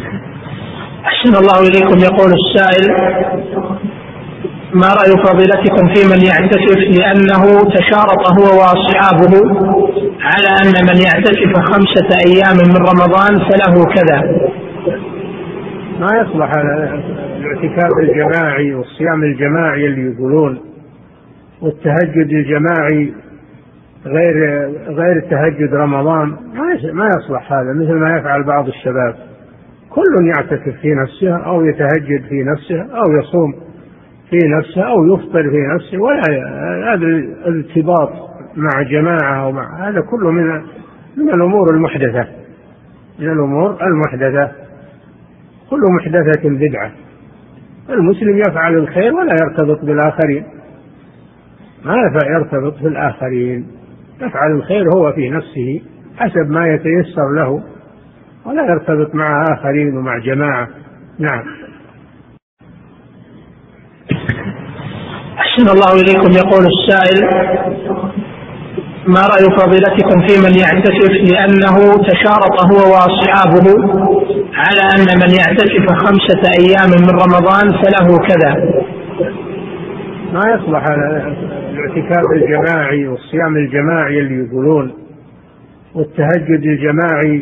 أحسن الله إليكم. يقول السائل: ما رأي فضيلتكم في من يعتكف لأنه تشارط هو وأصحابه على أن من يعتكف 5 أيام من رمضان فله كذا؟ ما يصلح الاعتكاف الجماعي والصيام الجماعي اللي يقولون، والتهجد الجماعي غير تهجد رمضان، ما يصلح هذا، مثل ما يفعل بعض الشباب. كل يعتكف في نفسه أو يتهجد في نفسه أو يصوم في نفسه أو يفطر في نفسه، ولا هذا الارتباط مع جماعة أو مع هذا كله من الأمور المحدثة، من الأمور المحدثة. كل محدثة بدعة. المسلم يفعل الخير ولا يرتبط بالآخرين، ما يرتبط بالآخرين، يفعل الخير هو في نفسه حسب ما يتيسر له، ولا يرتبط مع آخرين ومع جماعة. نعم. أحسن الله إليكم. يقول السائل: ما رأي فضيلتكم في من يعتكف لأنه تشارط هو وأصحابه على أن من يعتكف 5 أيام من رمضان فله كذا؟ ما يصلح الاعتكاف الجماعي والصيام الجماعي اللي يقولون، والتهجد الجماعي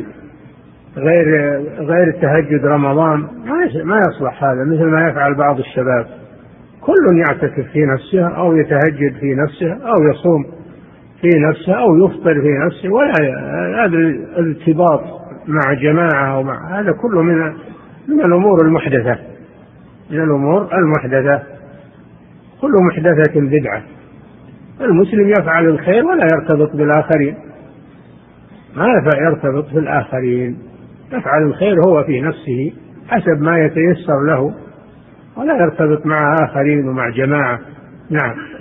غير تهجد رمضان، ما يصلح هذا، مثل ما يفعل بعض الشباب. كل يعتكف في نفسه أو يتهجد في نفسه أو يصوم في نفسه أو يفطر في نفسه، ولا هذا الارتباط مع جماعة ومع هذا كله من الأمور المحدثة، من الأمور المحدثة. كل محدثة بدعة. المسلم يفعل الخير ولا يرتبط بالآخرين، ما يرتبط بالآخرين، يفعل الخير هو في نفسه حسب ما يتيسر له، ولا يرتبط مع آخرين ومع جماعة. نعم.